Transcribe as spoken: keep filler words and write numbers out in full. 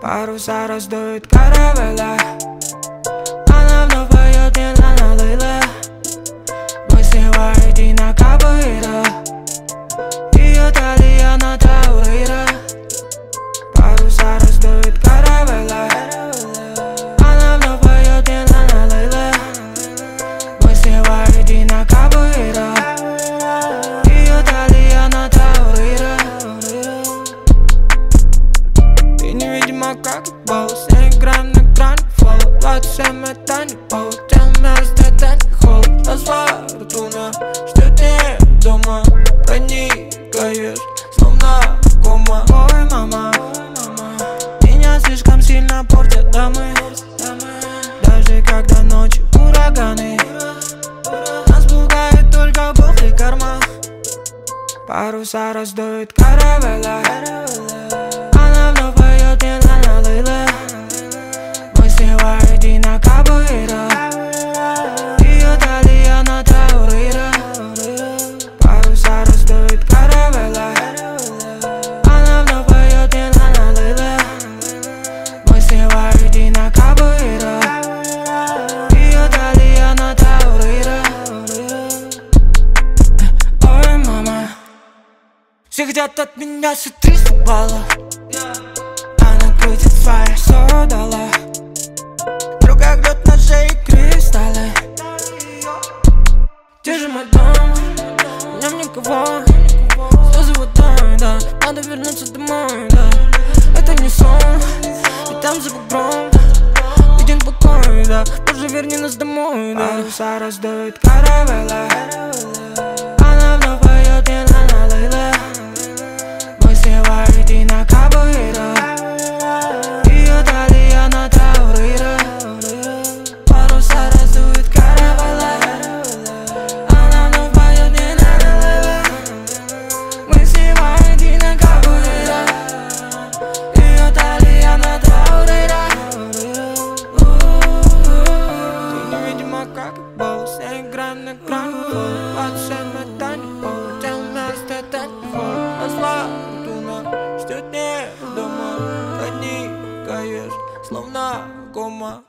Паруса раздует каравелла. Она вновь поет мне на лейла. Мысли воедино кабуира. Ее талия на тауира. Паруса раздует каравелла. Она вновь поет мне на лейла. Мысли воедино кабуира. Ее талия на тауира. Ты невидима как босс. Я играем на грани фола. двадцать семь это не повод. Тем место это не холод. Назвала фортуна, что ты дома проникаешь, словно кома. Ой, мама, меня слишком сильно портят дамы. Даже когда ночью ураганы, нас пугает только Бог и карма. Паруса раздует каравелла. Она вновь поет мне на лейла. Мысли воедино кабуира. Ее талия на тауира. Паруса раздует каравелла. Она вновь поет мне на лейла. Мысли воедино кабуира. Ее талия на тауира. Ой, мама, все хотят от меня все триста баллов. Она крутит фаер, все дала. Другая гнет ножей и кристаллы. Где же мой дом? В нем никого. Слезы водой, да. Надо вернуться домой, да. Это не сон, и там за бугром виден покой, да. Боже, верни нас домой, да. Паруса раздует каравелла. Она вновь поет мне на лейла. Мысли воедино кабуира. Ее талия на тауира. Паруса раздует каравелла. Она вновь поет мне на лейла. Мысли воедино кабуира. Ее талия на тауира. Ты невидима как босс. Я играем на грани фола. двадцать семь это не повод. Тем место это не холод. Назвала фортуна, что ты дома проникаешь, словно кома.